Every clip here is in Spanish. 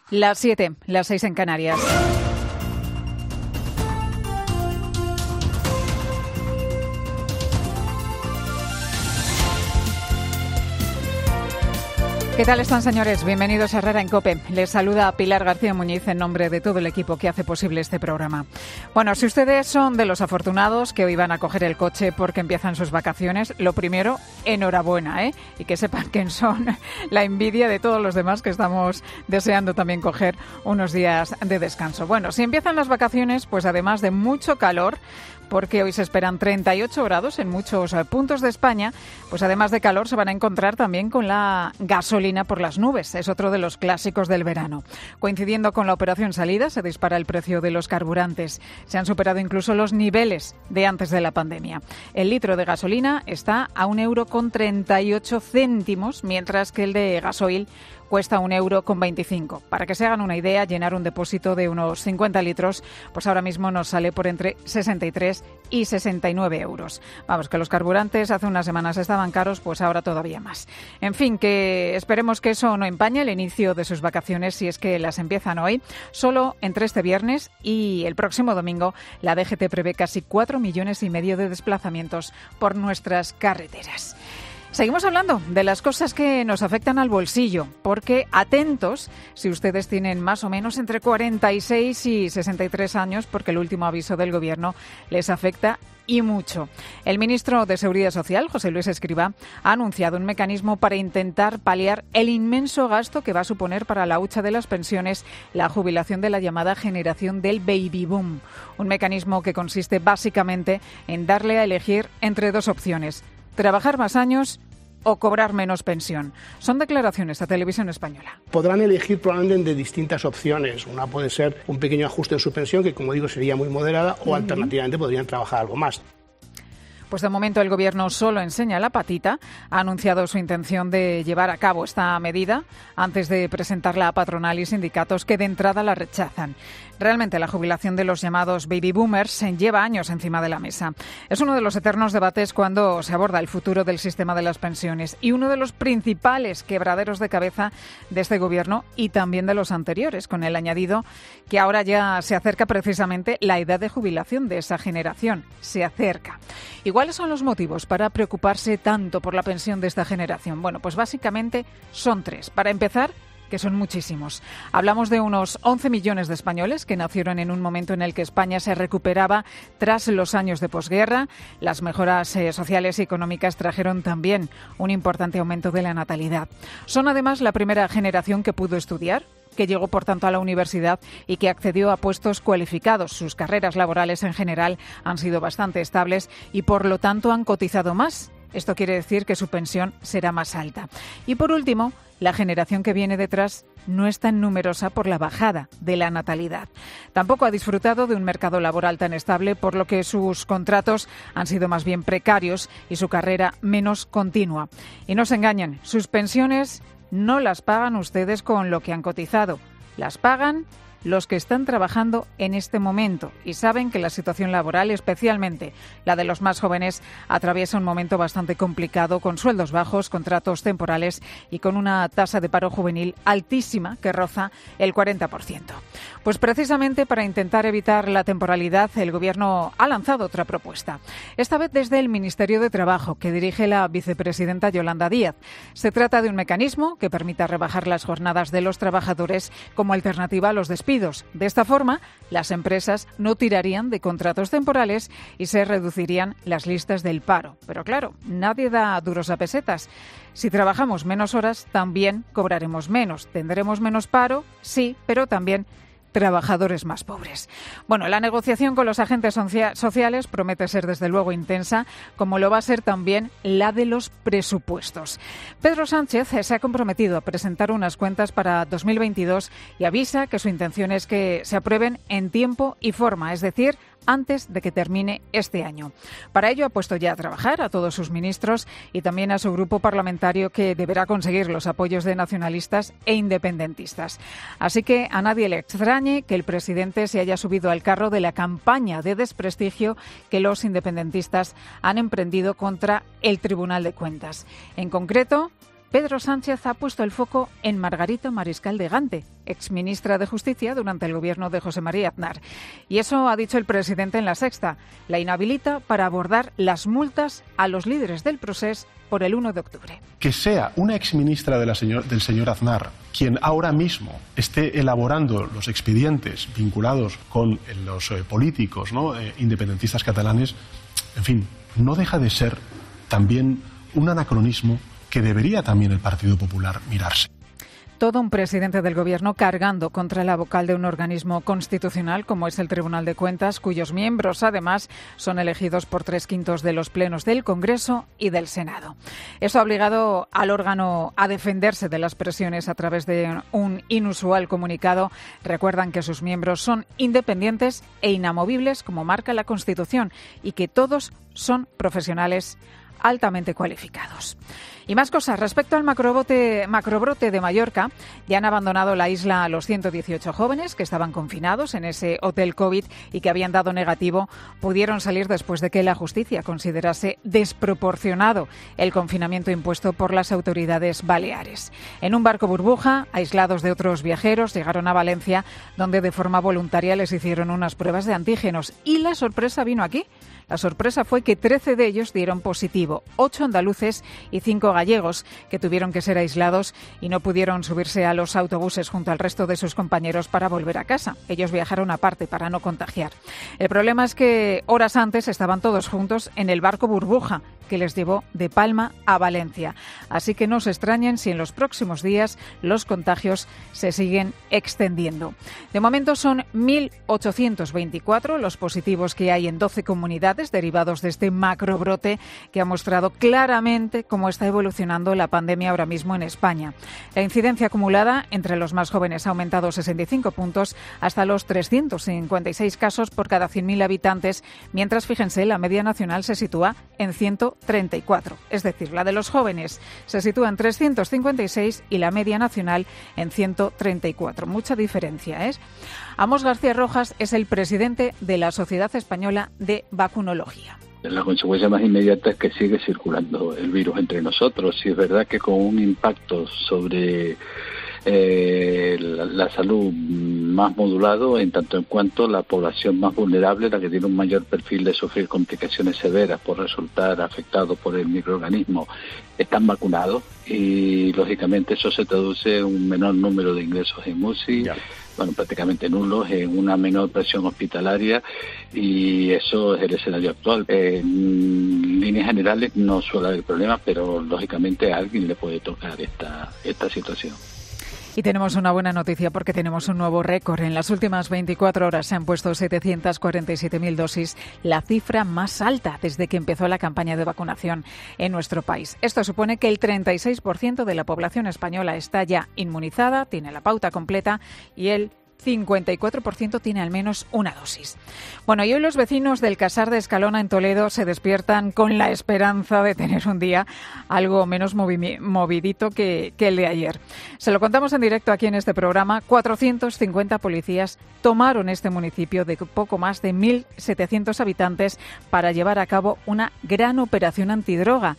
Las 7, las 6 en Canarias. ¿Qué tal están, señores? Bienvenidos a Herrera en COPE. Les saluda Pilar García Muñiz en nombre de todo el equipo que hace posible este programa. Bueno, si ustedes son de los afortunados que hoy van a coger el coche porque empiezan sus vacaciones, lo primero, enhorabuena, y que sepan que son la envidia de todos los demás que estamos deseando también coger unos días de descanso. Bueno, si empiezan las vacaciones, pues además de mucho calor, porque hoy se esperan 38 grados en muchos puntos de España, pues además de calor se van a encontrar también con la gasolina por las nubes. Es otro de los clásicos del verano. Coincidiendo con la operación salida, se dispara el precio de los carburantes. Se han superado incluso los niveles de antes de la pandemia. El litro de gasolina está a 1,38 €, mientras que el de gasoil cuesta 1,25 €. Para que se hagan una idea, llenar un depósito de unos 50 litros, pues ahora mismo nos sale por entre 63 y 69 euros. Vamos, que los carburantes hace unas semanas estaban caros, pues ahora todavía más. En fin, que esperemos que eso no empañe el inicio de sus vacaciones, si es que las empiezan hoy. Solo entre este viernes y el próximo domingo, la DGT prevé casi 4,5 millones de desplazamientos por nuestras carreteras. Seguimos hablando de las cosas que nos afectan al bolsillo, porque atentos si ustedes tienen más o menos entre 46 y 63 años, porque el último aviso del Gobierno les afecta y mucho. El ministro de Seguridad Social, José Luis Escrivá, ha anunciado un mecanismo para intentar paliar el inmenso gasto que va a suponer para la hucha de las pensiones la jubilación de la llamada generación del baby boom. Un mecanismo que consiste básicamente en darle a elegir entre dos opciones: trabajar más años o cobrar menos pensión. Son declaraciones a Televisión Española. Podrán elegir probablemente de distintas opciones. Una puede ser un pequeño ajuste en su pensión, que como digo sería muy moderada, o alternativamente podrían trabajar algo más. Pues de momento el Gobierno solo enseña la patita. Ha anunciado su intención de llevar a cabo esta medida antes de presentarla a patronal y sindicatos, que de entrada la rechazan. Realmente la jubilación de los llamados baby boomers lleva años encima de la mesa. Es uno de los eternos debates cuando se aborda el futuro del sistema de las pensiones y uno de los principales quebraderos de cabeza de este Gobierno y también de los anteriores, con el añadido que ahora ya se acerca precisamente la edad de jubilación de esa generación. Se acerca. ¿Y cuáles son los motivos para preocuparse tanto por la pensión de esta generación? Bueno, pues básicamente son tres. Para empezar, que son muchísimos. Hablamos de unos 11 millones de españoles que nacieron en un momento en el que España se recuperaba tras los años de posguerra. Las mejoras sociales y económicas trajeron también un importante aumento de la natalidad. Son además la primera generación que pudo estudiar, que llegó por tanto a la universidad y que accedió a puestos cualificados. Sus carreras laborales en general han sido bastante estables y por lo tanto han cotizado más. Esto quiere decir que su pensión será más alta. Y por último, la generación que viene detrás no es tan numerosa por la bajada de la natalidad. Tampoco ha disfrutado de un mercado laboral tan estable, por lo que sus contratos han sido más bien precarios y su carrera menos continua. Y no se engañen, sus pensiones no las pagan ustedes con lo que han cotizado, las pagan los que están trabajando en este momento y saben que la situación laboral, especialmente la de los más jóvenes, atraviesa un momento bastante complicado, con sueldos bajos, contratos temporales y con una tasa de paro juvenil altísima que roza el 40%. Pues precisamente para intentar evitar la temporalidad, el Gobierno ha lanzado otra propuesta, esta vez desde el Ministerio de Trabajo, que dirige la vicepresidenta Yolanda Díaz. Se trata de un mecanismo que permita rebajar las jornadas de los trabajadores como alternativa a los despidos. De esta forma, las empresas no tirarían de contratos temporales y se reducirían las listas del paro. Pero claro, nadie da duros a pesetas. Si trabajamos menos horas, también cobraremos menos. ¿Tendremos menos paro? Sí, pero también trabajadores más pobres. Bueno, la negociación con los agentes sociales promete ser desde luego intensa, como lo va a ser también la de los presupuestos. Pedro Sánchez se ha comprometido a presentar unas cuentas para 2022 y avisa que su intención es que se aprueben en tiempo y forma, es decir, antes de que termine este año. Para ello ha puesto ya a trabajar a todos sus ministros y también a su grupo parlamentario, que deberá conseguir los apoyos de nacionalistas e independentistas. Así que a nadie le extrañe que el presidente se haya subido al carro de la campaña de desprestigio que los independentistas han emprendido contra el Tribunal de Cuentas. En concreto, Pedro Sánchez ha puesto el foco en Margarita Mariscal de Gante, exministra de Justicia durante el gobierno de José María Aznar. Y eso ha dicho el presidente en La Sexta. La inhabilita para abordar las multas a los líderes del procés por el 1 de octubre. Que sea una exministra del señor Aznar quien ahora mismo esté elaborando los expedientes vinculados con los políticos, ¿no?, independentistas catalanes, en fin, no deja de ser también un anacronismo que debería también el Partido Popular mirarse. Todo un presidente del Gobierno cargando contra la vocal de un organismo constitucional como es el Tribunal de Cuentas, cuyos miembros, además, son elegidos por 3/5 de los plenos del Congreso y del Senado. Eso ha obligado al órgano a defenderse de las presiones a través de un inusual comunicado. Recuerdan que sus miembros son independientes e inamovibles, como marca la Constitución, y que todos son profesionales altamente cualificados. Y más cosas. Respecto al macrobrote de Mallorca, ya han abandonado la isla a los 118 jóvenes que estaban confinados en ese hotel COVID y que habían dado negativo. Pudieron salir después de que la justicia considerase desproporcionado el confinamiento impuesto por las autoridades baleares. En un barco burbuja, aislados de otros viajeros, llegaron a Valencia, donde de forma voluntaria les hicieron unas pruebas de antígenos. Y la sorpresa vino aquí. La sorpresa fue que 13 de ellos dieron positivo, 8 andaluces y 5 gallegos, que tuvieron que ser aislados y no pudieron subirse a los autobuses junto al resto de sus compañeros para volver a casa. Ellos viajaron aparte para no contagiar. El problema es que horas antes estaban todos juntos en el barco burbuja que les llevó de Palma a Valencia. Así que no se extrañen si en los próximos días los contagios se siguen extendiendo. De momento son 1.824 los positivos que hay en 12 comunidades derivados de este macrobrote que ha mostrado claramente cómo está evolucionando la pandemia ahora mismo en España. La incidencia acumulada entre los más jóvenes ha aumentado 65 puntos hasta los 356 casos por cada 100.000 habitantes, mientras, fíjense, la media nacional se sitúa en 134. Es decir, la de los jóvenes se sitúa en 356 y la media nacional en 134. Mucha diferencia, ¿eh? Amos García Rojas es el presidente de la Sociedad Española de Vacunología. La consecuencia más inmediata es que sigue circulando el virus entre nosotros. Y es verdad que con un impacto sobre la salud más modulado, en tanto en cuanto la población más vulnerable, la que tiene un mayor perfil de sufrir complicaciones severas por resultar afectados por el microorganismo, están vacunados y lógicamente eso se traduce en un menor número de ingresos en UCI, prácticamente nulos, en una menor presión hospitalaria, y eso es el escenario actual. En líneas generales no suele haber problemas, pero lógicamente a alguien le puede tocar esta situación. Y tenemos una buena noticia porque tenemos un nuevo récord. En las últimas 24 horas se han puesto 747.000 dosis, la cifra más alta desde que empezó la campaña de vacunación en nuestro país. Esto supone que el 36% de la población española está ya inmunizada, tiene la pauta completa, y el 54% tiene al menos una dosis. Bueno, y hoy los vecinos del Casar de Escalona en Toledo se despiertan con la esperanza de tener un día algo menos movidito que el de ayer. Se lo contamos en directo aquí en este programa. 450 policías tomaron este municipio de poco más de 1.700 habitantes para llevar a cabo una gran operación antidroga.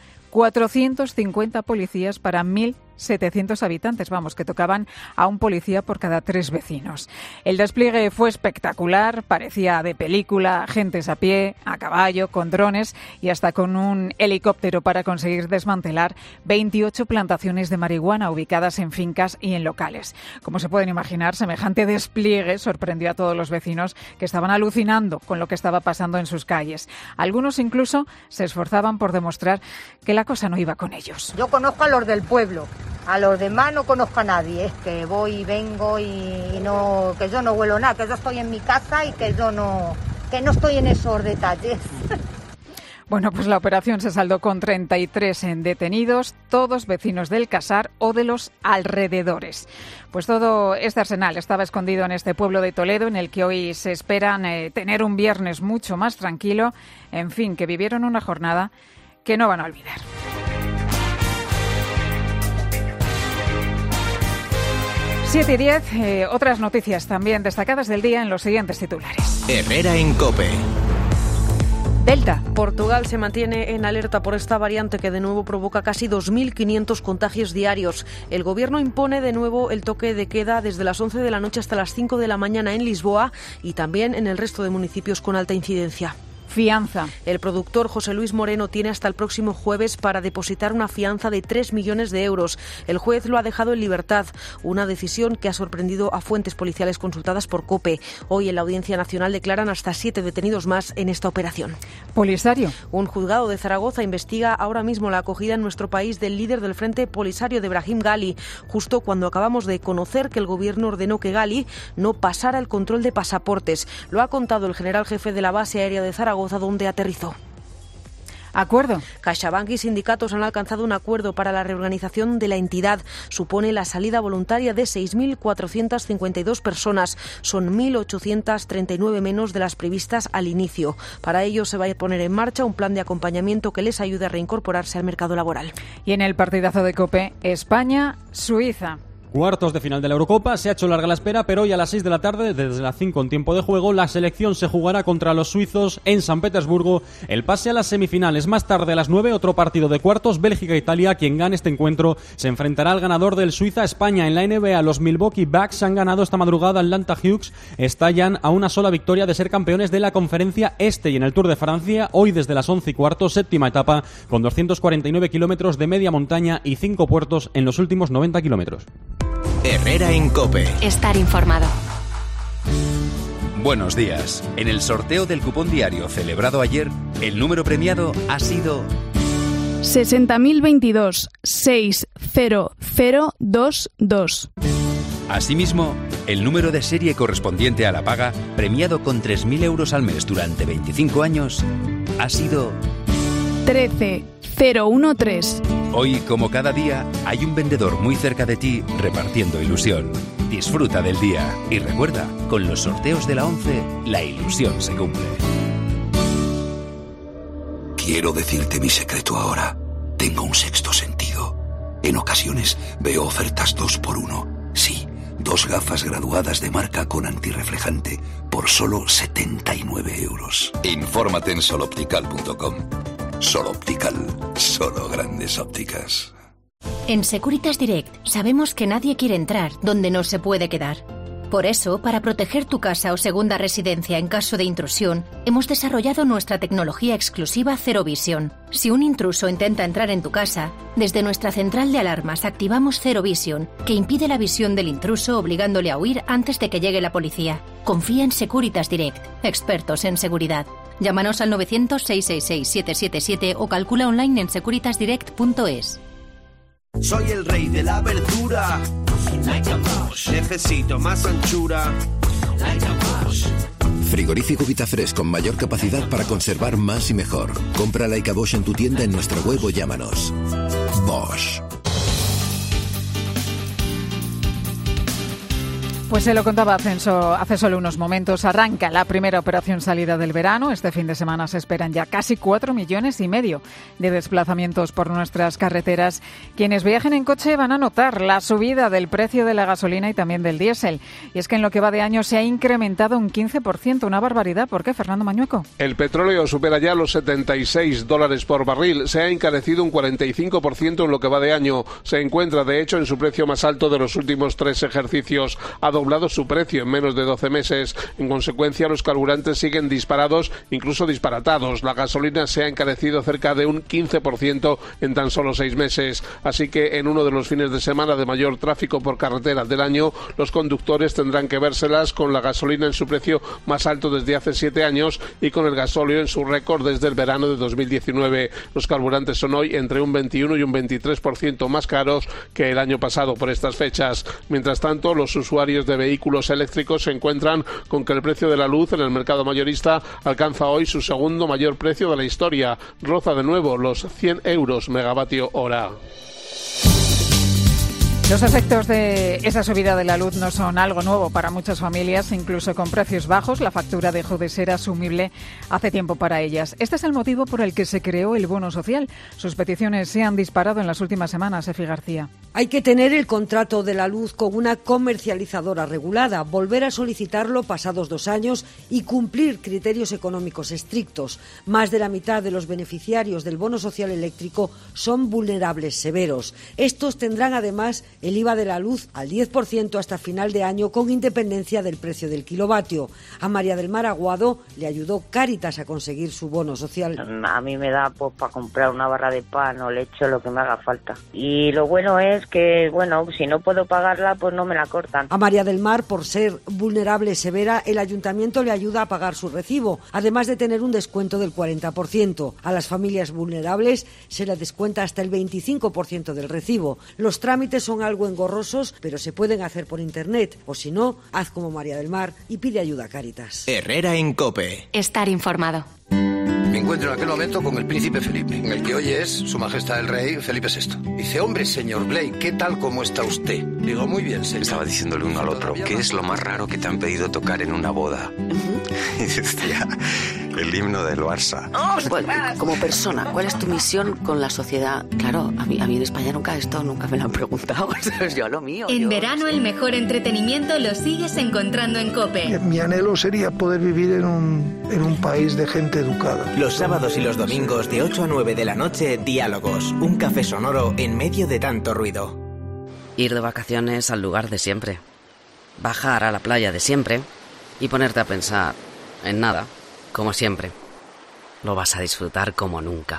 450 policías para 1.700 habitantes, que tocaban a un policía por cada 3 vecinos. El despliegue fue espectacular, parecía de película, agentes a pie, a caballo, con drones y hasta con un helicóptero para conseguir desmantelar 28 plantaciones de marihuana ubicadas en fincas y en locales. Como se pueden imaginar, semejante despliegue sorprendió a todos los vecinos que estaban alucinando con lo que estaba pasando en sus calles. Algunos incluso se esforzaban por demostrar que la cosa no iba con ellos. Yo conozco a los del pueblo, a los demás no conozco a nadie. Es que voy y vengo y no, que yo no huelo nada, que yo estoy en mi casa y que no estoy en esos detalles. Bueno, pues la operación se saldó con 33 detenidos, todos vecinos del Casar o de los alrededores. Pues todo este arsenal estaba escondido en este pueblo de Toledo, en el que hoy se esperan tener un viernes mucho más tranquilo. En fin, que vivieron una jornada que no van a olvidar. Siete y 10, otras noticias también destacadas del día en los siguientes titulares. Herrera en COPE. Delta. Portugal se mantiene en alerta por esta variante que de nuevo provoca casi 2.500 contagios diarios. El gobierno impone de nuevo el toque de queda desde las 11 de la noche hasta las 5 de la mañana en Lisboa y también en el resto de municipios con alta incidencia. Fianza. El productor José Luis Moreno tiene hasta el próximo jueves para depositar una fianza de 3 millones de euros. El juez lo ha dejado en libertad, una decisión que ha sorprendido a fuentes policiales consultadas por COPE. Hoy en la Audiencia Nacional declaran hasta 7 detenidos más en esta operación. Polisario. Un juzgado de Zaragoza investiga ahora mismo la acogida en nuestro país del líder del Frente Polisario, de Brahim Gali, justo cuando acabamos de conocer que el gobierno ordenó que Gali no pasara el control de pasaportes. Lo ha contado el general jefe de la base aérea de Zaragoza, donde aterrizó. Acuerdo. CaixaBank y sindicatos han alcanzado un acuerdo para la reorganización de la entidad. Supone la salida voluntaria de 6.452 personas. Son 1.839 menos de las previstas al inicio. Para ello se va a poner en marcha un plan de acompañamiento que les ayude a reincorporarse al mercado laboral. Y en el partidazo de COPE, España-Suiza. Cuartos de final de la Eurocopa, se ha hecho larga la espera, pero hoy a las 6 de la tarde, desde las 5 en tiempo de juego, la selección se jugará contra los suizos en San Petersburgo el pase a las semifinales. Más tarde a las 9, otro partido de cuartos, Bélgica-Italia. Quien gane este encuentro se enfrentará al ganador del Suiza-España. En la NBA, los Milwaukee Bucks han ganado esta madrugada al Atlanta Hawks, estallan a una sola victoria de ser campeones de la Conferencia Este. Y en el Tour de Francia, hoy desde las 11:15, séptima etapa, con 249 kilómetros de media montaña y 5 puertos en los últimos 90 kilómetros. Herrera en COPE. Estar informado. Buenos días. En el sorteo del cupón diario celebrado ayer, el número premiado ha sido 60.022-60022. Asimismo, el número de serie correspondiente a la paga, premiado con 3.000 euros al mes durante 25 años, ha sido 13013. Hoy, como cada día, hay un vendedor muy cerca de ti repartiendo ilusión. Disfruta del día y recuerda, con los sorteos de la 11, la ilusión se cumple. Quiero decirte mi secreto ahora. Tengo un sexto sentido. En ocasiones veo ofertas 2x1. Sí, 2 gafas graduadas de marca con antirreflejante por solo 79 euros. Infórmate en soloptical.com. Sol Optical, solo grandes ópticas. En Securitas Direct sabemos que nadie quiere entrar donde no se puede quedar. Por eso, para proteger tu casa o segunda residencia en caso de intrusión, hemos desarrollado nuestra tecnología exclusiva Zero Vision. Si un intruso intenta entrar en tu casa, desde nuestra central de alarmas activamos Zero Vision, que impide la visión del intruso obligándole a huir antes de que llegue la policía. Confía en Securitas Direct, expertos en seguridad. Llámanos al 900-666-777 o calcula online en securitasdirect.es. Soy el rey de la verdura. Necesito más anchura. Frigorífico Vitafresh con mayor capacidad para conservar más y mejor. Compra Leica Bosch en tu tienda, en nuestra web o llámanos. Bosch. Pues se lo contaba hace solo unos momentos. Arranca la primera operación salida del verano. Este fin de semana se esperan ya casi 4,5 millones de desplazamientos por nuestras carreteras. Quienes viajen en coche van a notar la subida del precio de la gasolina y también del diésel. Y es que en lo que va de año se ha incrementado un 15%, una barbaridad. ¿Por qué, Fernando Mañueco? El petróleo supera ya los $76 por barril. Se ha encarecido un 45% en lo que va de año. Se encuentra, de hecho, en su precio más alto de los últimos 3 ejercicios. Ha doblado su precio en menos de 12 meses. En consecuencia, los carburantes siguen disparados, incluso disparatados. La gasolina se ha encarecido cerca de un 15% en tan solo 6 meses. Así que en uno de los fines de semana de mayor tráfico por carretera del año, los conductores tendrán que vérselas con la gasolina en su precio más alto desde hace 7 años y con el gasóleo en su récord desde el verano de 2019. Los carburantes son hoy entre un 21 y un 23% más caros que el año pasado por estas fechas. Mientras tanto, los usuarios de vehículos eléctricos se encuentran con que el precio de la luz en el mercado mayorista alcanza hoy su segundo mayor precio de la historia. Roza de nuevo los 100 euros megavatio hora. Los efectos de esa subida de la luz no son algo nuevo para muchas familias, incluso con precios bajos. La factura dejó de ser asumible hace tiempo para ellas. Este es el motivo por el que se creó el bono social. Sus peticiones se han disparado en las últimas semanas, Efi García. Hay que tener el contrato de la luz con una comercializadora regulada, volver a solicitarlo pasados 2 años y cumplir criterios económicos estrictos. Más de la mitad de los beneficiarios del bono social eléctrico son vulnerables severos. Estos tendrán además el IVA de la luz al 10% hasta final de año, con independencia del precio del kilovatio. A María del Mar Aguado le ayudó Cáritas a conseguir su bono social. A mí me da pues para comprar una barra de pan o leche, lo que me haga falta. Y lo bueno es que, si no puedo pagarla, pues no me la cortan. A María del Mar, por ser vulnerable severa, el ayuntamiento le ayuda a pagar su recibo, además de tener un descuento del 40%. A las familias vulnerables se les descuenta hasta el 25% del recibo. Los trámites son algo engorrosos, pero se pueden hacer por internet, o si no, haz como María del Mar y pide ayuda a Cáritas. Herrera en COPE. Estar informado. Me encuentro en aquel momento con el príncipe Felipe, el que hoy es Su Majestad el Rey Felipe VI. Dice, hombre, señor Blake, ¿qué tal, cómo está usted? Digo, muy bien, señor. Estaba diciéndole uno al otro, ¿qué es lo más raro que te han pedido tocar en una boda? Y decía, el himno del Barça. Bueno, como persona, ¿cuál es tu misión con la sociedad? Claro, a mí en España nunca me lo han preguntado. Yo lo mío. En verano el mejor entretenimiento lo sigues encontrando en COPE. Mi anhelo sería poder vivir en un país de gente educada. Los sábados y los domingos de 8 a 9 de la noche, Diálogos, un café sonoro en medio de tanto ruido. Ir de vacaciones al lugar de siempre. Bajar a la playa de siempre y ponerte a pensar en nada, como siempre. Lo vas a disfrutar como nunca.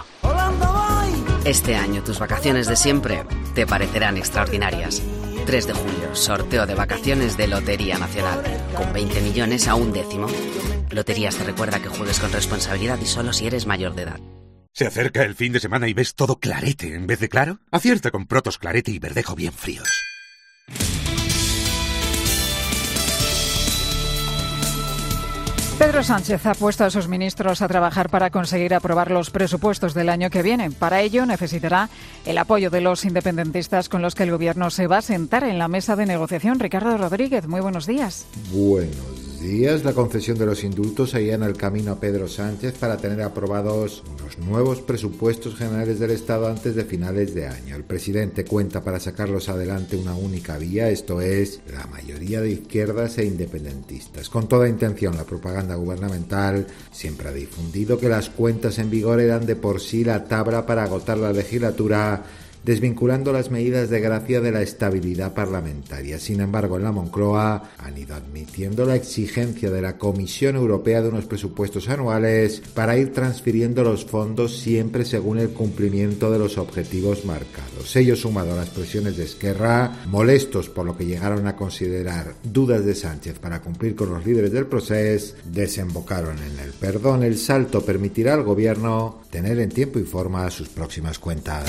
Este año tus vacaciones de siempre te parecerán extraordinarias. 3 de julio, sorteo de vacaciones de Lotería Nacional, con 20 millones a 1/10. Loterías te recuerda que juegues con responsabilidad y solo si eres mayor de edad. ¿Se acerca el fin de semana y ves todo clarete en vez de claro? Acierta con Protos Clarete y Verdejo bien fríos. Pedro Sánchez ha puesto a sus ministros a trabajar para conseguir aprobar los presupuestos del año que viene. Para ello necesitará el apoyo de los independentistas con los que el Gobierno se va a sentar en la mesa de negociación. Ricardo Rodríguez, muy buenos días. Buenos días. La concesión de los indultos allana el camino a Pedro Sánchez para tener aprobados unos nuevos presupuestos generales del Estado antes de finales de año. El presidente cuenta para sacarlos adelante una única vía, esto es, la mayoría de izquierdas e independentistas. Con toda intención, la propaganda gubernamental siempre ha difundido que las cuentas en vigor eran de por sí la tabla para agotar la legislatura, desvinculando las medidas de gracia de la estabilidad parlamentaria. Sin embargo, en la Moncloa han ido admitiendo la exigencia de la Comisión Europea de unos presupuestos anuales para ir transfiriendo los fondos siempre según el cumplimiento de los objetivos marcados. Ello sumado a las presiones de Esquerra, molestos por lo que llegaron a considerar dudas de Sánchez para cumplir con los líderes del proceso, desembocaron en el perdón. El salto permitirá al Gobierno tener en tiempo y forma sus próximas cuentas.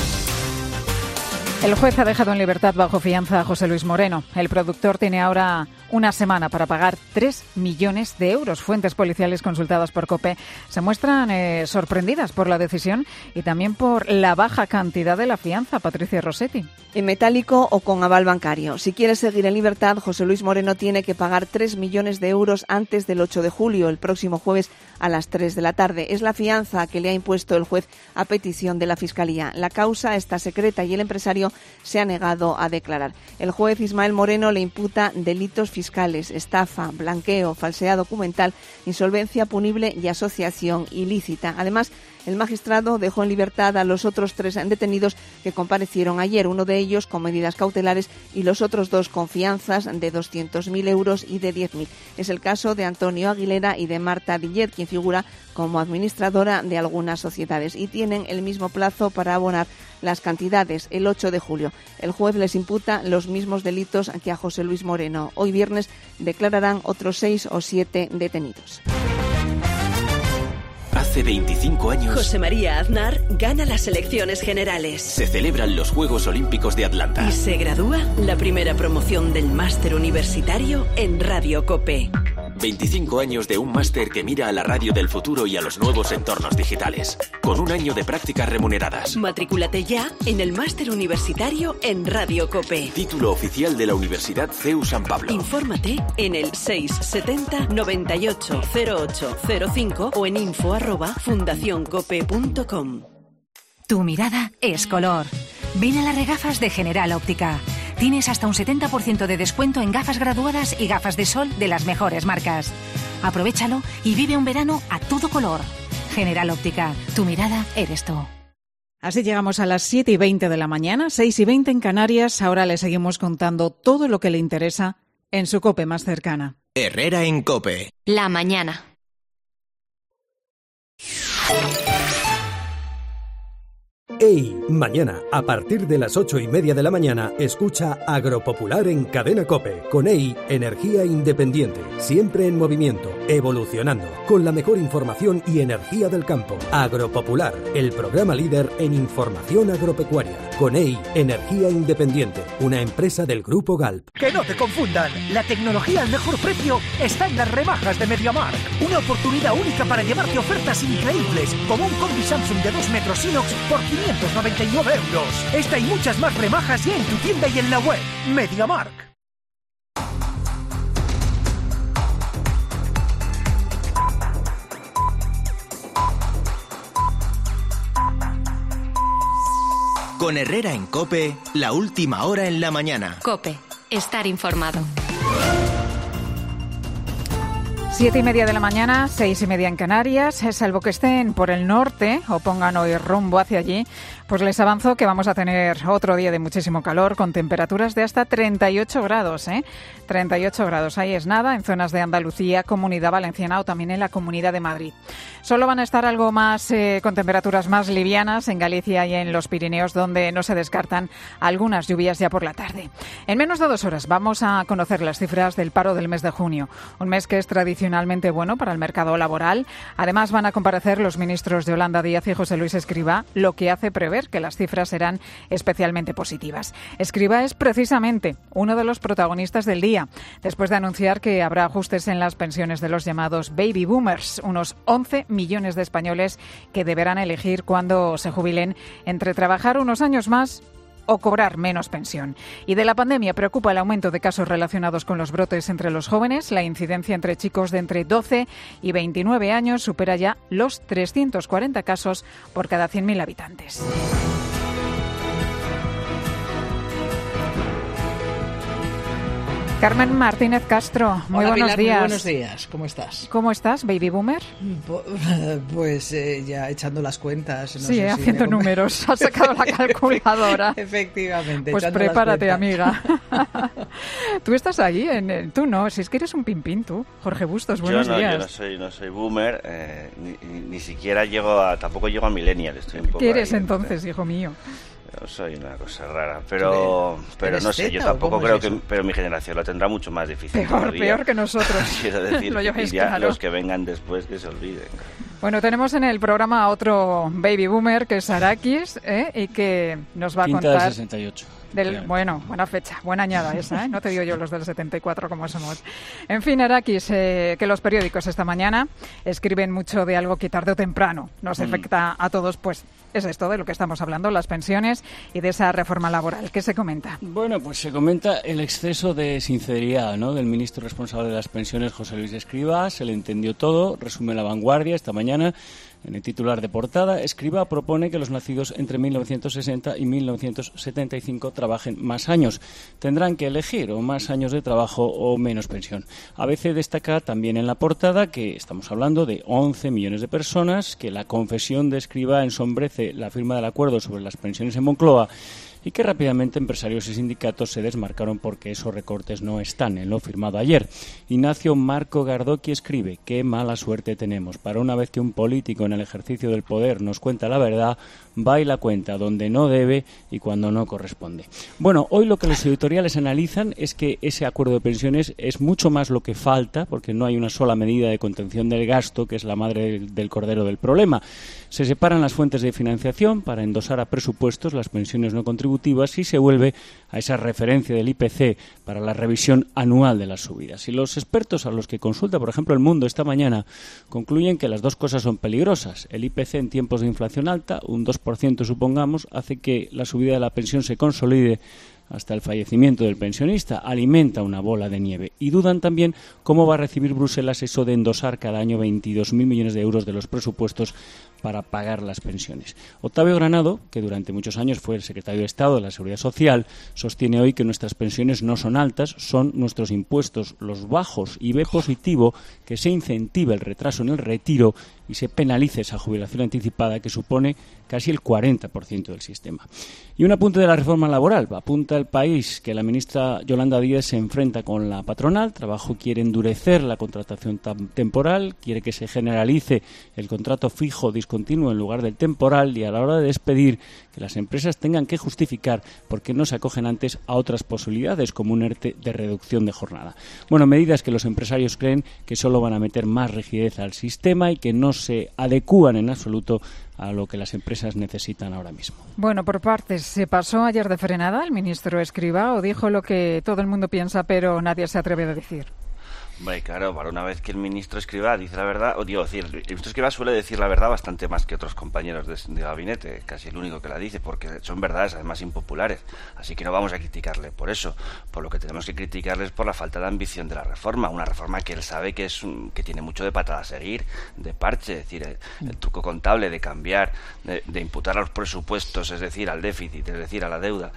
El juez ha dejado en libertad bajo fianza a José Luis Moreno. El productor tiene ahora una semana para pagar 3 millones de euros. Fuentes policiales consultadas por COPE se muestran sorprendidas por la decisión y también por la baja cantidad de la fianza. Patricia Rossetti. En metálico o con aval bancario. Si quiere seguir en libertad, José Luis Moreno tiene que pagar 3 millones de euros antes del 8 de julio, el próximo jueves a las 3 de la tarde. Es la fianza que le ha impuesto el juez a petición de la Fiscalía. La causa está secreta y el empresario se ha negado a declarar. El juez Ismael Moreno le imputa delitos fiscales, estafa, blanqueo, falsedad documental, insolvencia punible y asociación ilícita. Además, el magistrado dejó en libertad a los otros 3 detenidos que comparecieron ayer, uno de ellos con medidas cautelares y los otros 2 con fianzas de 200.000 euros y de 10.000. Es el caso de Antonio Aguilera y de Marta Dillet, quien figura como administradora de algunas sociedades, y tienen el mismo plazo para abonar las cantidades, el 8 de julio. El juez les imputa los mismos delitos que a José Luis Moreno. Hoy viernes declararán otros 6 o 7 detenidos. Hace 25 años, José María Aznar gana las elecciones generales. Se celebran los Juegos Olímpicos de Atlanta. Y se gradúa la primera promoción del máster universitario en Radio COPE. 25 años de un máster que mira a la radio del futuro y a los nuevos entornos digitales, con un año de prácticas remuneradas. Matricúlate ya en el máster universitario en Radio COPE. Título oficial de la Universidad CEU San Pablo. Infórmate en el 670 98 0805 o en info@fundacioncope.com. Tu mirada es color. Ven a las regafas de General Óptica. Tienes hasta un 70% de descuento en gafas graduadas y gafas de sol de las mejores marcas. Aprovéchalo y vive un verano a todo color. General Óptica, tu mirada eres tú. Así llegamos a las 7:20 de la mañana, 6:20 en Canarias. Ahora le seguimos contando todo lo que le interesa en su COPE más cercana. Herrera en COPE. La mañana. ¡Ey! Mañana, a partir de las 8:30 de la mañana, escucha Agropopular en Cadena COPE. Con EI, energía independiente, siempre en movimiento, evolucionando, con la mejor información y energía del campo. Agropopular, el programa líder en información agropecuaria. Con EI, energía independiente, una empresa del Grupo Galp. Que no te confundan, la tecnología al mejor precio está en las rebajas de MediaMarkt. Una oportunidad única para llevarte ofertas increíbles, como un combi Samsung de 2 metros inox por 599 euros. Esta y muchas más rebajas ya en tu tienda y en la web. MediaMarkt. Con Herrera en COPE, la última hora en la mañana. COPE, estar informado. 7:30 de la mañana, 6:30 en Canarias. Salvo que estén por el norte o pongan hoy rumbo hacia allí, pues les avanzo que vamos a tener otro día de muchísimo calor con temperaturas de hasta 38 grados. 38 grados, ahí es nada, en zonas de Andalucía, Comunidad Valenciana o también en la Comunidad de Madrid. Solo van a estar algo más con temperaturas más livianas en Galicia y en los Pirineos, donde no se descartan algunas lluvias ya por la tarde. En menos de 2 horas vamos a conocer las cifras del paro del mes de junio, un mes que es tradicionalmente bueno para el mercado laboral. Además van a comparecer los ministros Yolanda Díaz y José Luis Escrivá, lo que hace prever que las cifras serán especialmente positivas. Escrivá es precisamente uno de los protagonistas del día, después de anunciar que habrá ajustes en las pensiones de los llamados baby boomers, unos 11 millones de españoles que deberán elegir cuando se jubilen entre trabajar unos años más o cobrar menos pensión. Y de la pandemia preocupa el aumento de casos relacionados con los brotes entre los jóvenes. La incidencia entre chicos de entre 12 y 29 años supera ya los 340 casos por cada 100.000 habitantes. Carmen Martínez Castro, muy Hola, buenos Pilar, días. Muy buenos días, ¿cómo estás? ¿Cómo estás, baby boomer? Pues ya echando las cuentas. No sí, sé haciendo números, has sacado la calculadora. Efectivamente. Pues prepárate, amiga. Tú estás ahí, tú no, si es que eres un pimpín tú, Jorge Bustos, buenos días. Yo no soy boomer, ni siquiera tampoco llego a millennial, estoy un poco ¿Qué eres ahí, entonces, hijo mío? Yo soy una cosa rara, pero no sé, yo tampoco creo que... Pero mi generación lo tendrá mucho más difícil todavía. Peor que nosotros. Quiero decir, lo lleváis ya claro. los que vengan después que se olviden. Bueno, tenemos en el programa a otro baby boomer que es Arakis, y que nos va a contar... del 68. Bueno, buena fecha, buena añada esa, no te digo yo los del 74 como somos. En fin, Arakis, que los periódicos esta mañana escriben mucho de algo que tarde o temprano nos afecta a todos, pues es esto de lo que estamos hablando, las pensiones y de esa reforma laboral. ¿Qué se comenta? Bueno, pues se comenta el exceso de sinceridad, ¿no?, del ministro responsable de las pensiones, José Luis Escrivá. Se le entendió todo, resume La Vanguardia esta mañana. En el titular de portada, Escrivá propone que los nacidos entre 1960 y 1975 trabajen más años. Tendrán que elegir o más años de trabajo o menos pensión. ABC destaca también en la portada que estamos hablando de 11 millones de personas, que la confesión de Escrivá ensombrece la firma del acuerdo sobre las pensiones en Moncloa y que rápidamente empresarios y sindicatos se desmarcaron porque esos recortes no están en lo firmado ayer. Ignacio Marco Gardoqui escribe: qué mala suerte tenemos. Para una vez que un político en el ejercicio del poder nos cuenta la verdad, va y la cuenta donde no debe y cuando no corresponde. Bueno, hoy lo que los editoriales analizan es que ese acuerdo de pensiones es mucho más lo que falta, porque no hay una sola medida de contención del gasto, que es la madre del cordero del problema, Se separan las fuentes de financiación para endosar a presupuestos las pensiones no contributivas y se vuelve a esa referencia del IPC para la revisión anual de las subidas. Y los expertos a los que consulta, por ejemplo, El Mundo esta mañana, concluyen que las dos cosas son peligrosas. El IPC en tiempos de inflación alta, un 2% supongamos, hace que la subida de la pensión se consolide hasta el fallecimiento del pensionista, alimenta una bola de nieve. Y dudan también cómo va a recibir Bruselas eso de endosar cada año 22.000 millones de euros de los presupuestos para pagar las pensiones. Octavio Granado, que durante muchos años fue el secretario de Estado de la Seguridad Social, sostiene hoy que nuestras pensiones no son altas, son nuestros impuestos los bajos, y ve positivo que se incentive el retraso en el retiro y se penalice esa jubilación anticipada que supone casi el 40% del sistema. Y un apunte de la reforma laboral. Apunta El País que la ministra Yolanda Díaz se enfrenta con la patronal. Trabajo quiere endurecer la contratación temporal, quiere que se generalice el contrato fijo discontinuo en lugar del temporal, y a la hora de despedir que las empresas tengan que justificar por qué no se acogen antes a otras posibilidades como un ERTE de reducción de jornada. Bueno, medidas que los empresarios creen que solo van a meter más rigidez al sistema y que no se adecúan en absoluto a lo que las empresas necesitan ahora mismo. Bueno, por partes, ¿se pasó ayer de frenada el ministro Escrivá o dijo lo que todo el mundo piensa pero nadie se atreve a decir? Bueno, claro, para una vez que el ministro Escrivá dice la verdad, el ministro Escrivá suele decir la verdad bastante más que otros compañeros de gabinete, casi el único que la dice, porque son verdades además impopulares, así que no vamos a criticarle por eso. Por lo que tenemos que criticarle es por la falta de ambición de la reforma, una reforma que él sabe que que tiene mucho de patada a seguir, de parche, es decir, el truco contable de cambiar, de imputar a los presupuestos, es decir, al déficit, es decir, a la deuda,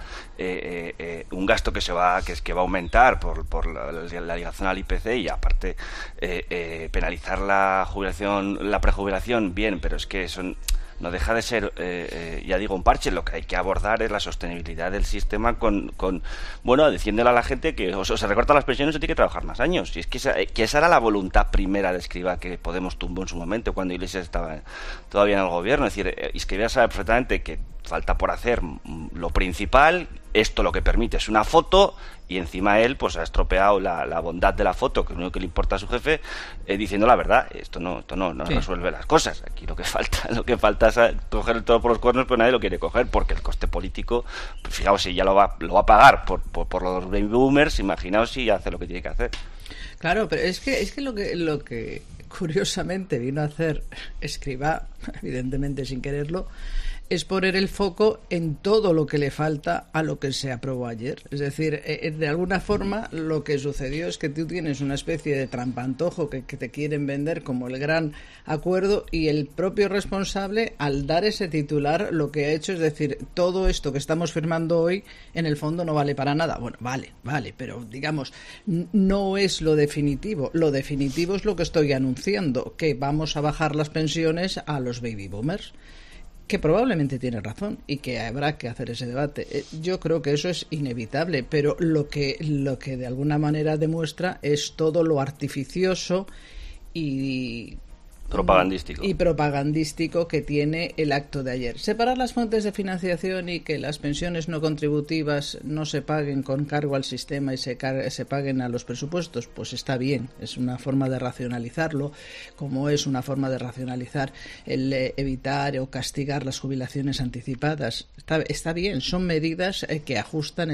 un gasto que va a aumentar por la ligación al IPC, y aparte penalizar la prejubilación, bien, pero es que eso no deja de ser, ya digo, un parche. Lo que hay que abordar es la sostenibilidad del sistema diciéndole a la gente que o se recortan las pensiones o tiene que trabajar más años. Y es que esa era la voluntad primera de Escrivá, que Podemos tumbó en su momento cuando Iglesias estaba todavía en el gobierno. Es decir, Escrivá sabe perfectamente que falta por hacer lo principal. Esto lo que permite es una foto, y encima él pues ha estropeado la bondad de la foto, que es lo único que le importa a su jefe, diciendo la verdad. Esto no sí resuelve las cosas. Aquí lo que falta es coger el toro por los cuernos, pero nadie lo quiere coger, porque el coste político, pues fijaos, si ya lo va a pagar por los baby boomers, imaginaos si hace lo que tiene que hacer. Claro, pero es que lo que curiosamente vino a hacer Escrivá, evidentemente sin quererlo, es poner el foco en todo lo que le falta a lo que se aprobó ayer. Es decir, de alguna forma lo que sucedió es que tú tienes una especie de trampantojo que te quieren vender como el gran acuerdo, y el propio responsable, al dar ese titular, lo que ha hecho es decir, todo esto que estamos firmando hoy en el fondo no vale para nada. Bueno, vale, pero digamos, no es lo definitivo. Lo definitivo es lo que estoy anunciando, que vamos a bajar las pensiones a los baby boomers, que probablemente tiene razón y que habrá que hacer ese debate. Yo creo que eso es inevitable, pero lo que de alguna manera demuestra es todo lo artificioso y propagandístico que tiene el acto de ayer. Separar las fuentes de financiación y que las pensiones no contributivas no se paguen con cargo al sistema y se paguen a los presupuestos, pues está bien, es una forma de racionalizarlo, como es una forma de racionalizar el evitar o castigar las jubilaciones anticipadas. Está bien, son medidas que ajustan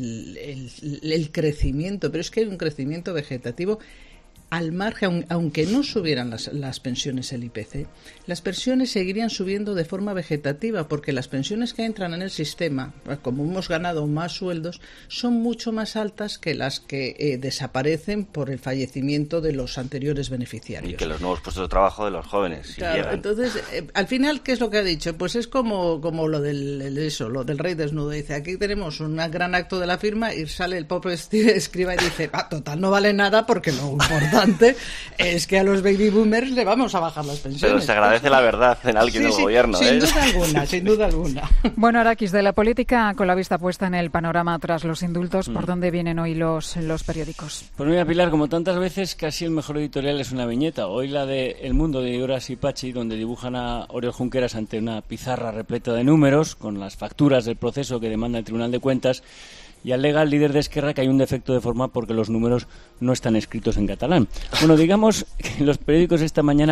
el crecimiento, pero es que hay un crecimiento vegetativo al margen, aunque no subieran las pensiones el IPC, las pensiones seguirían subiendo de forma vegetativa, porque las pensiones que entran en el sistema, como hemos ganado más sueldos, son mucho más altas que las que desaparecen por el fallecimiento de los anteriores beneficiarios. Y que los nuevos puestos de trabajo de los jóvenes claro, llegan. Entonces, al final, ¿qué es lo que ha dicho? Pues es como lo del rey desnudo. Dice, aquí tenemos un gran acto de la firma, y sale el pobre Escrivá y dice, total, no vale nada, porque lo importante es que a los baby boomers le vamos a bajar las pensiones. Pero se agradece la verdad en alguien del gobierno. Sin duda alguna. Bueno, Araquis, de la política, con la vista puesta en el panorama tras los indultos, ¿por dónde vienen hoy los periódicos? Pues mira, Pilar, como tantas veces, casi el mejor editorial es una viñeta. Hoy la de El Mundo de Horas y Pachi, donde dibujan a Oriol Junqueras ante una pizarra repleta de números, con las facturas del proceso que demanda el Tribunal de Cuentas, y alega al líder de Esquerra que hay un defecto de forma porque los números no están escritos en catalán. Bueno, digamos que los periódicos esta mañana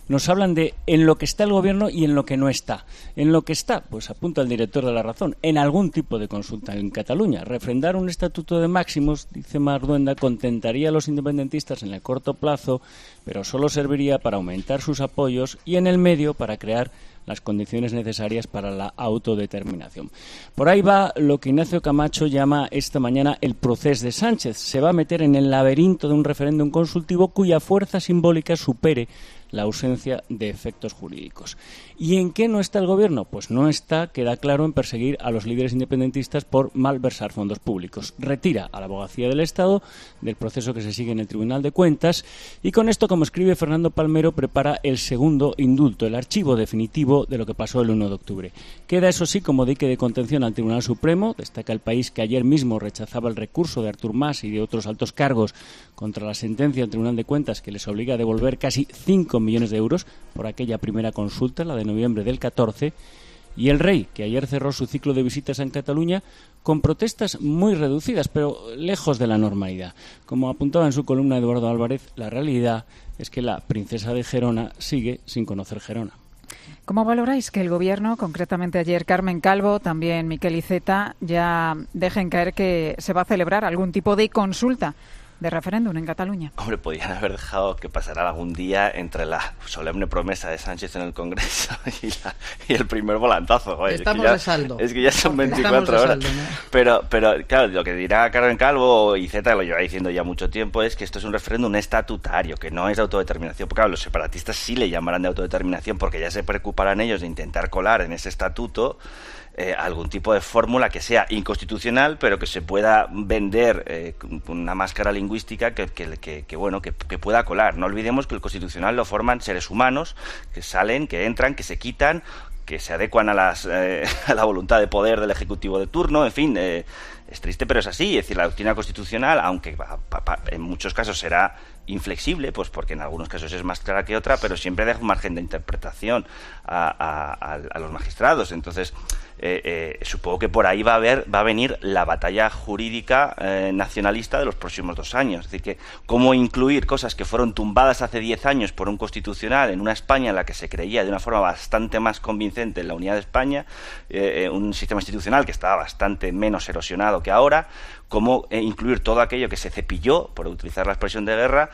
nos hablan de en lo que está el gobierno y en lo que no está. En lo que está, pues apunta el director de La Razón, en algún tipo de consulta en Cataluña. Refrendar un estatuto de máximos, dice Marduenda, contentaría a los independentistas en el corto plazo, pero solo serviría para aumentar sus apoyos y en el medio para crear las condiciones necesarias para la autodeterminación. Por ahí va lo que Ignacio Camacho llama esta mañana el procés de Sánchez. Se va a meter en el laberinto de un referéndum consultivo cuya fuerza simbólica supere la ausencia de efectos jurídicos. ¿Y en qué no está el gobierno? Pues no está, queda claro, en perseguir a los líderes independentistas por malversar fondos públicos. Retira a la abogacía del Estado del proceso que se sigue en el Tribunal de Cuentas y con esto, como escribe Fernando Palmero, prepara el segundo indulto, el archivo definitivo de lo que pasó el 1 de octubre. Queda, eso sí, como dique de contención al Tribunal Supremo. Destaca El País que ayer mismo rechazaba el recurso de Artur Mas y de otros altos cargos contra la sentencia del Tribunal de Cuentas que les obliga a devolver casi 5 millones de euros por aquella primera consulta, la de noviembre del 14, y el rey, que ayer cerró su ciclo de visitas en Cataluña con protestas muy reducidas, pero lejos de la normalidad. Como apuntaba en su columna Eduardo Álvarez, la realidad es que la princesa de Gerona sigue sin conocer Gerona. ¿Cómo valoráis que el Gobierno, concretamente ayer Carmen Calvo, también Miquel Iceta, ya dejen caer que se va a celebrar algún tipo de consulta de referéndum en Cataluña? Hombre, podían haber dejado que pasara algún día entre la solemne promesa de Sánchez en el Congreso y el primer volantazo. Joder, estamos de saldo. Es que ya son 24 horas. Saldo, ¿no? Pero claro, lo que dirá Carmen Calvo y Zeta, lo lleva diciendo ya mucho tiempo, es que esto es un referéndum estatutario, que no es de autodeterminación. Porque claro, los separatistas sí le llamarán de autodeterminación porque ya se preocuparán ellos de intentar colar en ese estatuto algún tipo de fórmula que sea inconstitucional, pero que se pueda vender con una máscara lingüística que pueda colar. No olvidemos que el constitucional lo forman seres humanos que salen, que entran, que se quitan, que se adecuan a la voluntad de poder del Ejecutivo de turno, en fin, es triste, pero es así. Es decir, la doctrina constitucional, aunque en muchos casos será inflexible, pues porque en algunos casos es más clara que otra, pero siempre deja un margen de interpretación a los magistrados. Entonces, supongo que por ahí va a venir la batalla jurídica nacionalista de los próximos 2 años. Es decir, que cómo incluir cosas que fueron tumbadas hace 10 años por un constitucional en una España en la que se creía de una forma bastante más convincente en la unidad de España, un sistema institucional que estaba bastante menos erosionado que ahora, cómo incluir todo aquello que se cepilló, por utilizar la expresión de Guerra,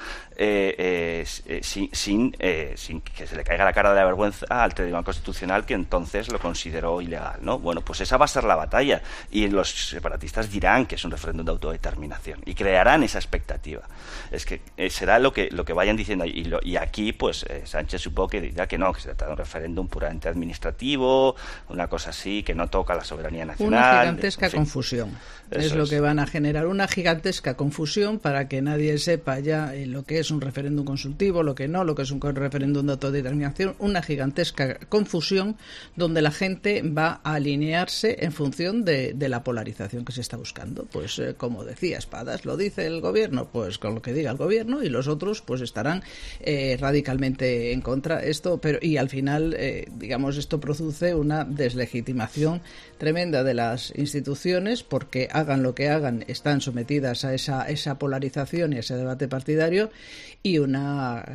sin que se le caiga la cara de la vergüenza al Tribunal Constitucional, que entonces lo consideró ilegal, ¿no? Bueno, pues esa va a ser la batalla, y los separatistas dirán que es un referéndum de autodeterminación y crearán esa expectativa. Es que será lo que vayan diciendo, y aquí pues Sánchez supongo que dirá que no, que se trata de un referéndum puramente administrativo, una cosa así, que no toca la soberanía nacional. Una gigantesca confusión. Es lo que van a generar, una gigantesca confusión para que nadie sepa ya lo que es un referéndum consultivo, lo que no, lo que es un referéndum de autodeterminación, una gigantesca confusión donde la gente va a alinearse en función de la polarización que se está buscando. Pues como decía Espadas, lo dice el gobierno, pues con lo que diga el gobierno, y los otros pues estarán radicalmente en contra. Y al final, digamos, esto produce una deslegitimación tremenda de las instituciones, porque hagan lo que hagan, están sometidas a esa polarización y a ese debate partidario, y una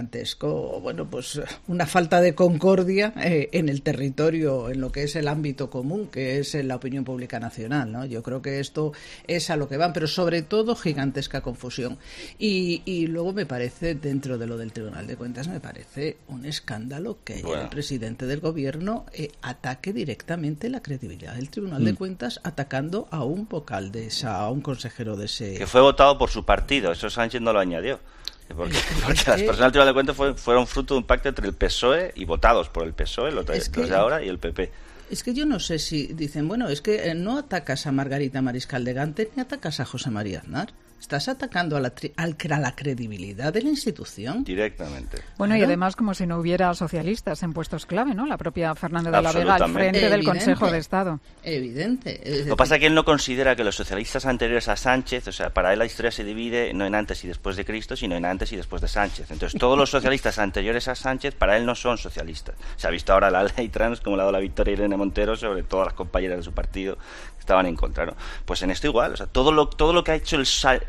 falta de concordia en el territorio, en lo que es el ámbito común, que es la opinión pública nacional, ¿no? Yo creo que esto es a lo que van, pero sobre todo gigantesca confusión. Y luego me parece, dentro de lo del Tribunal de Cuentas, me parece un escándalo que el presidente del gobierno ataque directamente la credibilidad del Tribunal de Cuentas, atacando a un vocal a un consejero de ese... Que fue votado por su partido, eso Sánchez no lo añadió. Porque las personas del Tribunal de Cuentas fueron fruto de un pacto entre el PSOE y votados por el PSOE, los de ahora, y el PP. Es que yo no sé si dicen, bueno, es que no atacas a Margarita Mariscal de Gante ni atacas a José María Aznar. Estás atacando a la credibilidad de la institución. Directamente. Bueno, claro. Y además como si no hubiera socialistas en puestos clave, ¿no? La propia Fernández de la Vega al frente del Consejo de Estado. Evidente. Lo que pasa es que él no considera que los socialistas anteriores a Sánchez, o sea, para él la historia se divide no en antes y después de Cristo, sino en antes y después de Sánchez. Entonces todos los socialistas anteriores a Sánchez, para él no son socialistas. Se ha visto ahora la ley trans, como le ha dado la victoria a Irene Montero sobre todas las compañeras de su partido que estaban en contra, ¿no? Pues en esto igual, o sea, todo lo que ha hecho el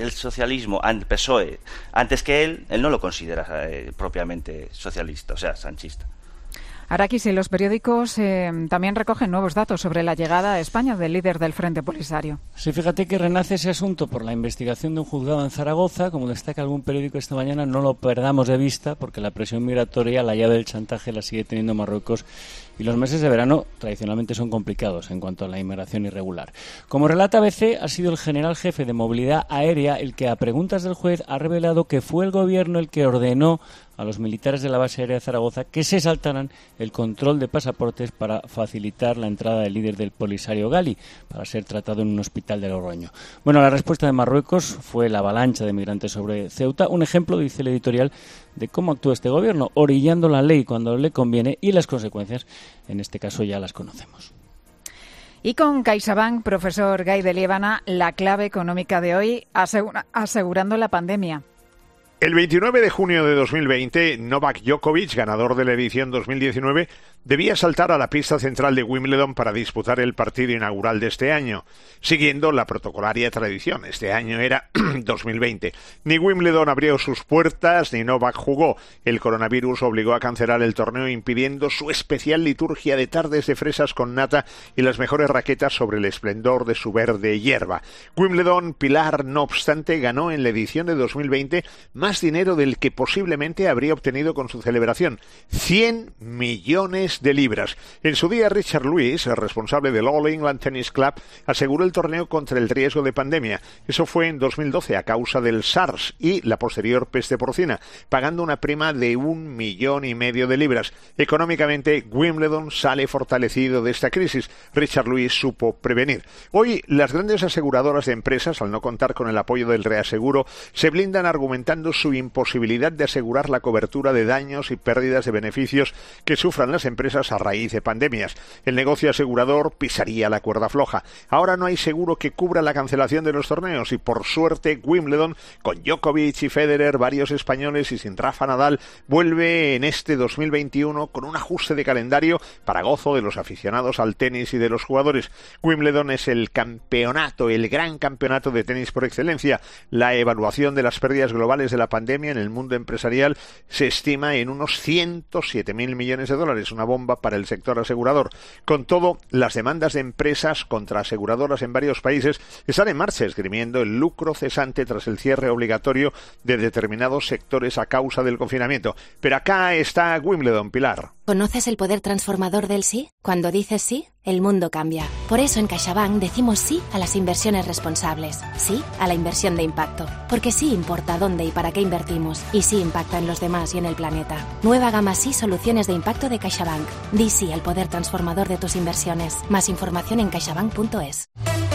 el socialismo, el PSOE, antes que él no lo considera propiamente socialista, o sea, sanchista. Araquis, y los periódicos también recogen nuevos datos sobre la llegada a España del líder del Frente Polisario. Sí, fíjate que renace ese asunto por la investigación de un juzgado en Zaragoza. Como destaca algún periódico esta mañana, no lo perdamos de vista porque la presión migratoria, la llave del chantaje, la sigue teniendo Marruecos, y los meses de verano tradicionalmente son complicados en cuanto a la inmigración irregular. Como relata ABC, ha sido el general jefe de movilidad aérea el que, a preguntas del juez, ha revelado que fue el gobierno el que ordenó a los militares de la base aérea de Zaragoza que se saltaran el control de pasaportes para facilitar la entrada del líder del Polisario Ghali para ser tratado en un hospital de Logroño. Bueno, la respuesta de Marruecos fue la avalancha de migrantes sobre Ceuta, un ejemplo, dice el editorial, de cómo actúa este gobierno, orillando la ley cuando le conviene, y las consecuencias, en este caso, ya las conocemos. Y con CaixaBank, profesor Gay de Liébana, la clave económica de hoy, asegurando la pandemia. El 29 de junio de 2020, Novak Djokovic, ganador de la edición 2019, debía saltar a la pista central de Wimbledon para disputar el partido inaugural de este año, siguiendo la protocolaria tradición. Este año era 2020. Ni Wimbledon abrió sus puertas, ni Novak jugó. El coronavirus obligó a cancelar el torneo, impidiendo su especial liturgia de tardes de fresas con nata y las mejores raquetas sobre el esplendor de su verde hierba. Wimbledon, Pilar, no obstante, ganó en la edición de 2020 más dinero del que posiblemente habría obtenido con su celebración, 100 millones de libras. En su día, Richard Lewis, el responsable del All England Tennis Club, aseguró el torneo contra el riesgo de pandemia. Eso fue en 2012 a causa del SARS y la posterior peste porcina, pagando una prima de 1,5 millones de libras. Económicamente, Wimbledon sale fortalecido de esta crisis. Richard Lewis supo prevenir. Hoy, las grandes aseguradoras de empresas, al no contar con el apoyo del reaseguro, se blindan argumentando su imposibilidad de asegurar la cobertura de daños y pérdidas de beneficios que sufran las empresas a raíz de pandemias. El negocio asegurador pisaría la cuerda floja. Ahora no hay seguro que cubra la cancelación de los torneos y, por suerte, Wimbledon, con Djokovic y Federer, varios españoles y sin Rafa Nadal, vuelve en este 2021 con un ajuste de calendario para gozo de los aficionados al tenis y de los jugadores. Wimbledon es el campeonato, el gran campeonato de tenis por excelencia. La evaluación de las pérdidas globales de la pandemia en el mundo empresarial se estima en unos 107.000 millones de dólares, una bomba para el sector asegurador. Con todo, las demandas de empresas contra aseguradoras en varios países están en marcha, esgrimiendo el lucro cesante tras el cierre obligatorio de determinados sectores a causa del confinamiento. Pero acá está Wimbledon, Pilar. ¿Conoces el poder transformador del sí? Cuando dices sí, el mundo cambia. Por eso en CaixaBank decimos sí a las inversiones responsables, sí a la inversión de impacto. Porque sí importa dónde y para qué invertimos, y sí impacta en los demás y en el planeta. Nueva gama sí soluciones de impacto de CaixaBank. Di sí al poder transformador de tus inversiones. Más información en caixabank.es.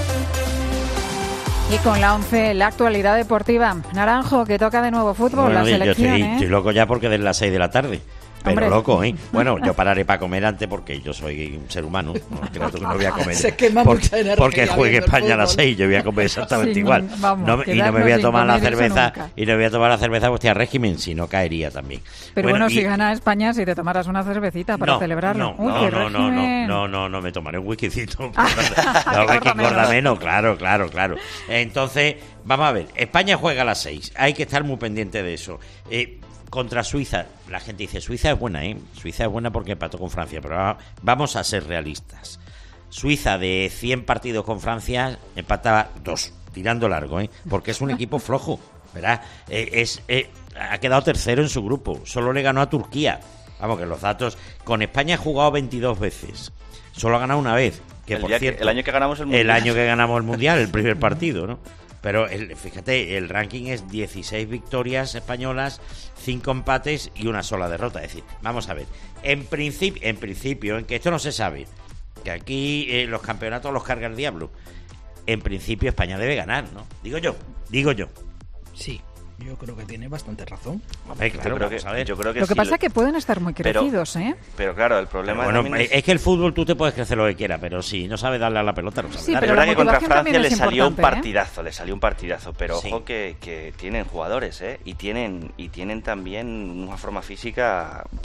Y con la 11, la actualidad deportiva. Naranjo, que toca de nuevo fútbol, bueno, la selección, yo estoy loco ya porque den las 6 de la tarde. Pero hombre, loco, ¿eh? Bueno, yo pararé para comer antes porque yo soy un ser humano. No voy a comer. Se quema mucha energía porque juegue España a las 6, yo voy a comer exactamente igual. Y no me voy a tomar la cerveza. Y no voy a tomar la cerveza porque estoy a régimen, si no caería también. Pero bueno, si gana España, si te tomaras una cervecita para celebrarlo. No, me tomaré un whiskycito. No, que engorda menos, claro. Entonces, vamos a ver, España juega a las 6. Hay que estar muy pendiente de eso. Contra Suiza, la gente dice, Suiza es buena, Suiza es buena porque empató con Francia, pero vamos a ser realistas. Suiza, de 100 partidos con Francia, empataba 2, tirando largo, porque es un equipo flojo, ¿verdad? Ha quedado tercero en su grupo, solo le ganó a Turquía. Vamos, que los datos... Con España ha jugado 22 veces, solo ha ganado una vez. Que por cierto, el año que ganamos el Mundial. El año que ganamos el Mundial, el primer partido, ¿no? Pero fíjate, el ranking es 16 victorias españolas, 5 empates y una sola derrota. Es decir, vamos a ver, en principio, en que esto no se sabe, que aquí los campeonatos los carga el diablo, en principio España debe ganar, ¿no? Digo yo. Sí. Yo creo que tiene bastante razón. Hombre, claro, yo creo que lo que pasa es que pueden estar muy crecidos, Pero claro, el problema es que el fútbol tú te puedes crecer lo que quieras, pero si no sabes darle a la pelota, no sabes. Sí, pero es verdad que contra Francia le salió un partidazo, pero ojo que tienen jugadores, y tienen también una forma física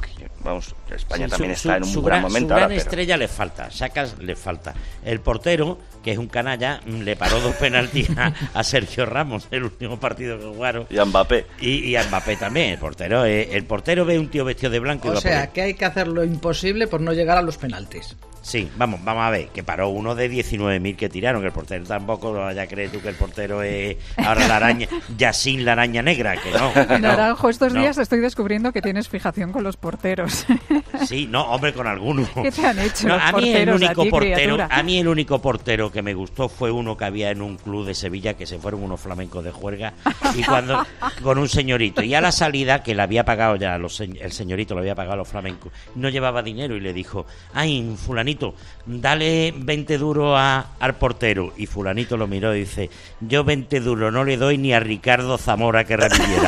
vamos, España también está en un gran momento. Su gran estrella le falta, Sacas le falta. El portero, que es un canalla, le paró 2 penaltis a Sergio Ramos el último partido que jugaron. Y a Mbappé. Y a Mbappé también. El portero ve un tío vestido de blanco. O sea, que hay que hacer lo imposible por no llegar a los penaltis. Sí, vamos a ver, que paró uno de 19.000 que tiraron, que el portero tampoco vaya a creer tú que el portero es ahora la araña, Yassin la araña negra, que no. Naranjo, estos días estoy descubriendo que tienes fijación con los porteros. Sí, no, hombre, con algunos. ¿Qué te han hecho no, los porteros a mí el único portero que me gustó fue uno que había en un club de Sevilla, que se fueron unos flamencos de juerga, y cuando con un señorito, y a la salida, que le había pagado ya, el señorito le había pagado a los flamencos, no llevaba dinero, y le dijo, ay, fulanito, dale 20 duros al portero. Y fulanito lo miró y dice, yo 20 duros no le doy ni a Ricardo Zamora que reviviera.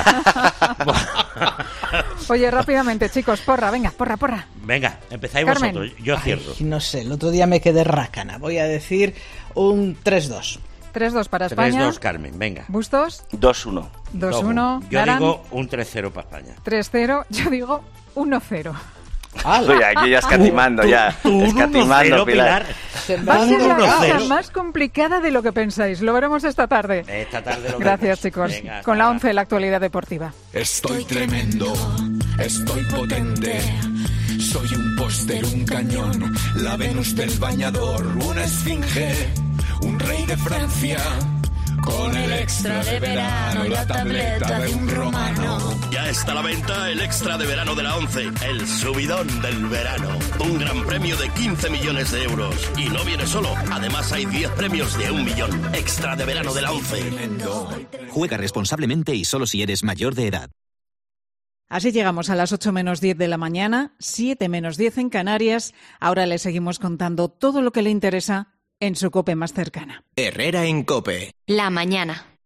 Oye, rápidamente, chicos, porra, venga, porra. Venga, empezáis Carmen. vosotros, yo cierro. No sé, el otro día me quedé rácana. Voy a decir un 3-2. 3-2 para España. 3-2, Carmen, venga. ¿Bustos? 2-1. 2-1. Yo digo un 3-0 para España. 3-0, yo digo 1-0. Oye, aquí ya escatimando, escatimando, Pilar. Va a ser la cosa más complicada de lo que pensáis. Lo veremos esta tarde. Gracias, chicos. Venga, con la 11, la actualidad deportiva. Estoy tremendo, estoy potente. Soy un póster, un cañón, la Venus del bañador, una esfinge, un rey de Francia. Con el extra de verano y la tableta de un romano. Ya está a la venta el extra de verano de la 11, el subidón del verano. Un gran premio de 15 millones de euros. Y no viene solo, además hay 10 premios de 1 millón. Extra de verano de la 11. Juega responsablemente y solo si eres mayor de edad. Así llegamos a las 8 menos 10 de la mañana, 7 menos 10 en Canarias. Ahora le seguimos contando todo lo que le interesa en su COPE más cercana. Herrera en COPE. La mañana.